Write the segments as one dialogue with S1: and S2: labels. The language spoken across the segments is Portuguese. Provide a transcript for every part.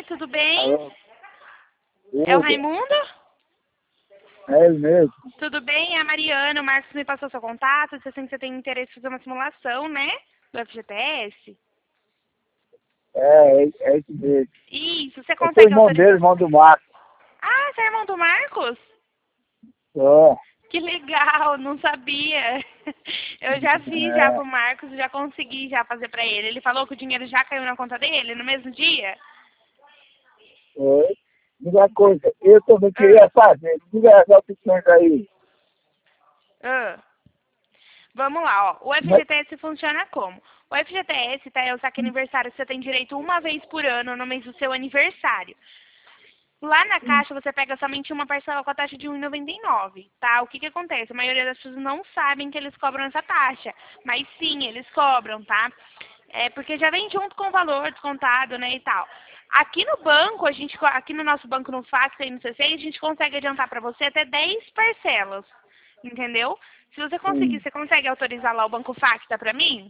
S1: Oi, tudo bem?
S2: Alô?
S1: É o
S2: Tudo?
S1: Raimundo?
S2: É ele mesmo.
S1: Tudo bem? É a Mariana. O Marcos me passou seu contato. Você que você tem interesse em fazer uma simulação, né? Do FGTS.
S2: É esse mesmo.
S1: Isso, você
S2: Eu sou
S1: consegue
S2: irmão dele,
S1: autorizar?
S2: irmão do Marcos.
S1: Ah, você é irmão do Marcos?
S2: Ó,
S1: Que legal, não sabia. Eu já fiz já pro Marcos, já consegui já fazer pra ele. Ele falou que o dinheiro já caiu na conta dele no mesmo dia?
S2: oi. Diga uma coisa, eu também
S1: Ah,
S2: queria fazer. Diga as opções aí.
S1: ah. Vamos lá, ó. O
S2: Mas,
S1: FGTS funciona como? O FGTS, tá, é o saque aniversário que você tem direito uma vez por ano no mês do seu aniversário. Lá na Caixa você pega somente uma parcela com a taxa de R$ 1,99, tá? O que que acontece? A maioria das pessoas não sabem que eles cobram essa taxa, mas sim, eles cobram, tá? É porque já vem junto com o valor descontado, né, e tal. Aqui no banco, aqui no nosso banco no Fax e no C6, a gente consegue adiantar para você até 10 parcelas, entendeu? Se você conseguir,
S2: sim,
S1: você consegue autorizar lá o banco Facta para mim?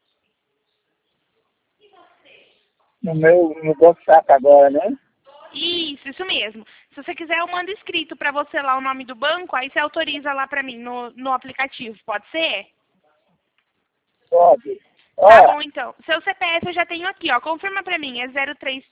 S2: no Banco Saca agora, né?
S1: Isso mesmo. Se você quiser, eu mando escrito para você lá o nome do banco, aí você autoriza lá para mim no aplicativo, pode ser?
S2: Pode.
S1: Tá
S2: Ó,
S1: bom, então. Seu CPF eu já tenho aqui, ó. Confirma para mim, é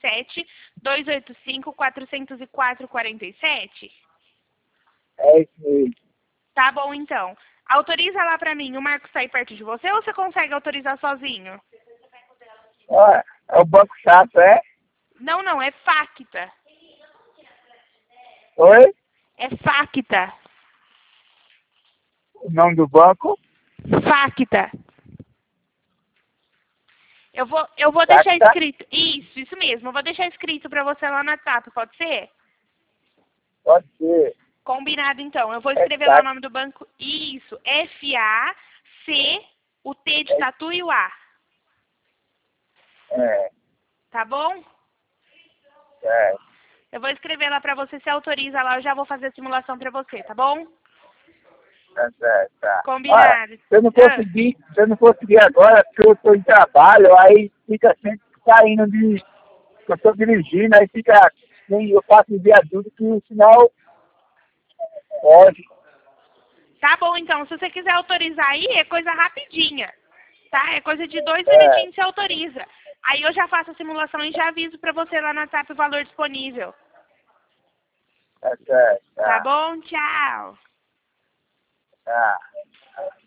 S1: 037-285-404-47?
S2: é isso mesmo.
S1: Tá bom, então. Autoriza lá para mim. O Marcos tá aí perto de você ou você consegue autorizar sozinho?
S2: Ó, é o Banco Saca, é?
S1: Não, não, é Facta.
S2: Oi?
S1: É Facta.
S2: O nome do banco?
S1: Facta. Eu vou deixar
S2: Saca?
S1: escrito. Isso mesmo. Eu vou deixar escrito pra você lá no WhatsApp, pode ser?
S2: Pode ser.
S1: Combinado, então. Eu vou
S2: É
S1: escrever lá o
S2: Saca.
S1: nome do banco. Isso. F-A-C, o T de
S2: É,
S1: tatu e o A.
S2: é,
S1: Tá bom?
S2: é.
S1: Eu vou escrever lá pra você, se autoriza lá. Eu já vou fazer a simulação pra você, tá bom?
S2: Tá. Olha,
S1: Combinado. Ah,
S2: se eu não conseguir agora, porque eu estou em trabalho, aí fica sempre saindo de. Eu estou dirigindo, aí fica. Eu faço viaduto que o sinal pode.
S1: tá bom, então. Se você quiser autorizar aí, é coisa rapidinha. Tá? É coisa de 2
S2: É,
S1: minutinhos você autoriza. Aí eu já faço a simulação e já aviso pra você lá no WhatsApp o valor disponível.
S2: tá certo,
S1: Tá
S2: tá,
S1: bom? Tchau.
S2: tá.